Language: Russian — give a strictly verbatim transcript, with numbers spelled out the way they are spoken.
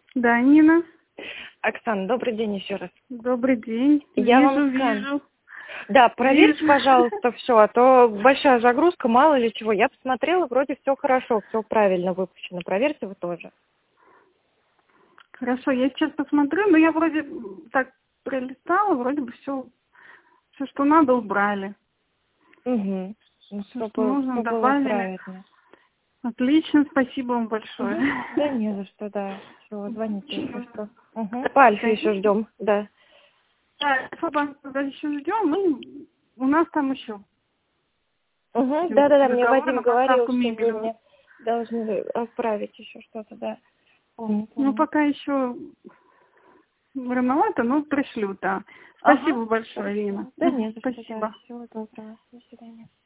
Да, Нина. Оксана, добрый день еще раз. Добрый день. Я вижу, вам скан. вижу. Да, проверьте, Вижу. пожалуйста, все, а то большая загрузка, мало ли чего. Я посмотрела, вроде все хорошо, все правильно выпущено. Проверьте вы тоже. Хорошо, я сейчас посмотрю, но я вроде так пролистала, вроде бы все, все, что надо, убрали. Угу. Ну, Все, все что было, нужно, все было добавили. правильно. Отлично, спасибо вам большое. Угу. Да не за что, да. Все, звоните, если Чего? что. Угу. По Альфе еще ждем, да. Да, Альфа-банк еще ждем, мы, у нас там еще Угу. Да-да-да, мне договор Вадим на говорил, поставку что вы мебели. мне должны отправить еще что-то, да. Помню, Ну, помню. пока еще рановато, но пришлю, да. Ага. Спасибо большое, Хорошо. Ирина. Да не за что, да. Спасибо. Всего доброго. До свидания.